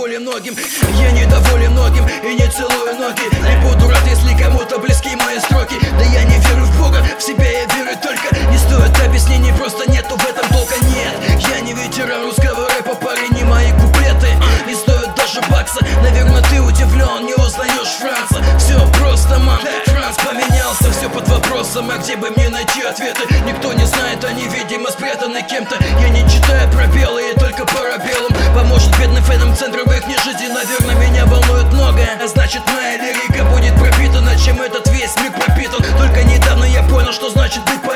недоволен многим. Я недоволен многим и не целую ноги. Не буду рад, если кому-то близки мои строки. Да я не верю в Бога, в себя я верю только. Не стоит объяснений, просто нету в этом толка. Нет, я не ветеран русского рэпа, парень, не мои куплеты не стоят даже бакса. Наверное, ты удивлен, не узнаешь Франца. Все просто, ман, Франц поменялся. Все под вопросом, а где бы мне найти ответы? Никто не знает, они, видимо, спрятаны кем-то. Я не читаю пробелы и только парабеллум поможет бедным фенам центровых не жизни. Наверное, меня волнует многое, а значит, моя лирика будет пропитана, чем этот весь мир пропитан. Только недавно я понял, что значит быть